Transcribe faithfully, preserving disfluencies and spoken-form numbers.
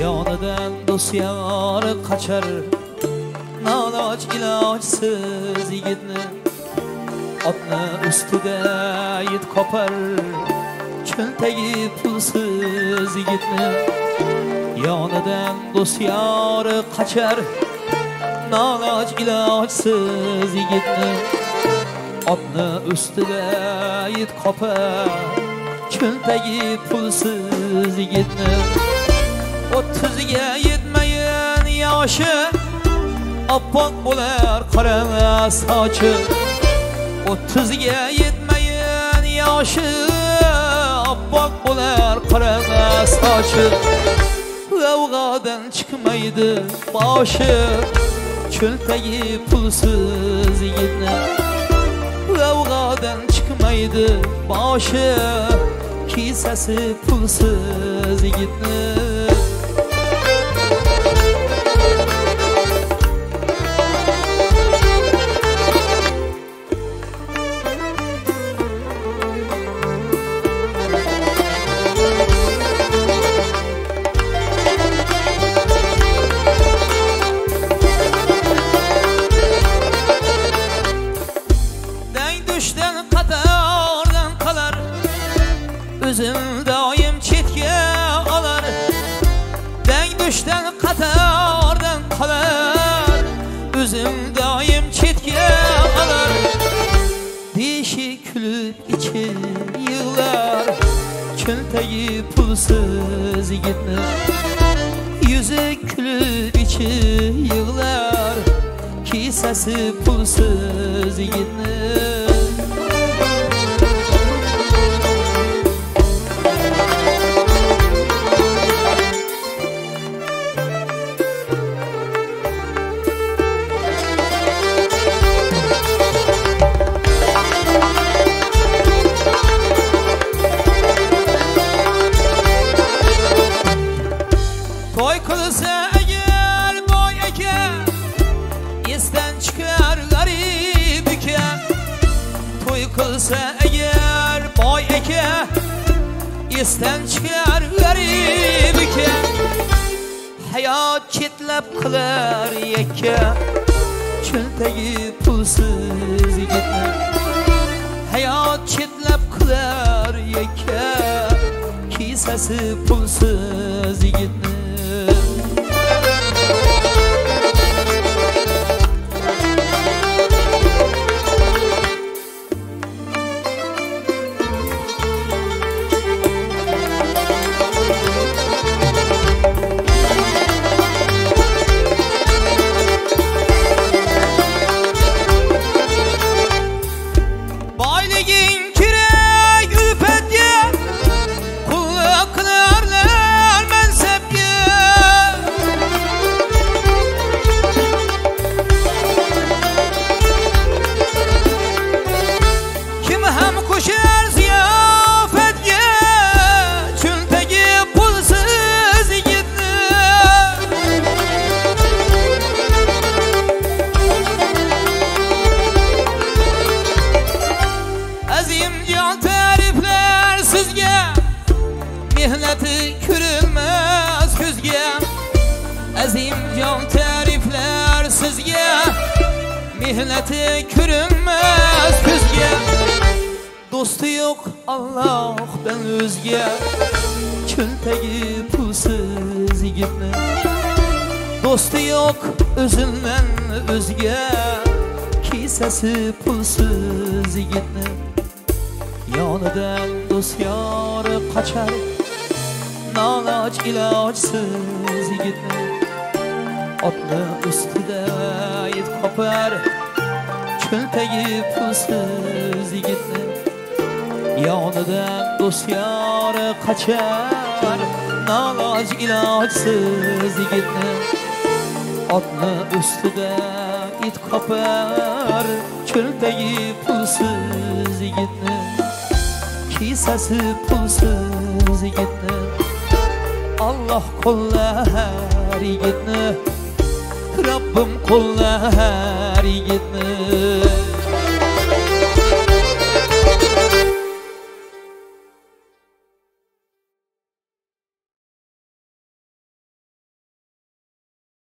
Yonidan do'st yori qochar, noloj ilojsiz yigitni. Otni ustida yit qopar, cho'ntagi pulsiz yigitni. Yonidan do'st yori qochar, noloj ilojsiz yigitni. Otni ustida yit qopar, cho'ntagi pulsiz yigitni. O'ttizga yetmagan yoshi oppoq bo'lar qora sochi. O'ttizga yetmagan yoshi oppoq bo'lar qora sochi. G'avg'odan chiqmaydi boshi, cho'ntagi pulsiz yigitni. G'avg'odan chiqmaydi boshi, kisasi pulsiz yigitni. Düşten qatordan qolar, o'zim doim chetga olar. Dang düşten qatordan qolar, o'zim doim chetga olar. Deshi kulib ichi yig'lar, cho'ntagi pulsiz yigitni. Yuzi kulib ichi yig'lar, kisasi pulsiz yigitni. Toy qilsa agar boy aka, esdan chiqar g'arib aka. Toy qilsa agar boy aka, esdan chiqar g'arib aka. Hayot chetlab qilar yakka, cho'ntagi pulsiz yigitni. Hayot chetlab qilar yakka, kisasi pulsiz yigitni. Boyliging kerak ulfatga, qulluq qilarlar mansabga. Kim ham qo'shar ziyofatga, cho'ntagi pulsiz yigitni. Azim jon ta'riflar sizga, mehnati ko'rinmas ko'zga. Azim jon ta'riflar sizga, mehnati ko'rinmas ko'zga. Do'sti yo'q Allohdan o'zga, cho'ntagi pulsiz yigitni. Do'sti yo'q o'zimdan o'zga, kisasi pulsiz yigitni. Yonidan do'st yori qochar, noloj ilojsiz yigitni. Otni ustida yit qopar, cho'ntagi pulsiz yigitni. Yonidan do'st yori qochar, noloj ilojsiz yigitni. Otni ustida yit qopar, cho'ntagi pulsiz yigitni. Kisasi pulsiz yigitni. Allah qo'llar yigitni, Rabbim qo'llar yigitni.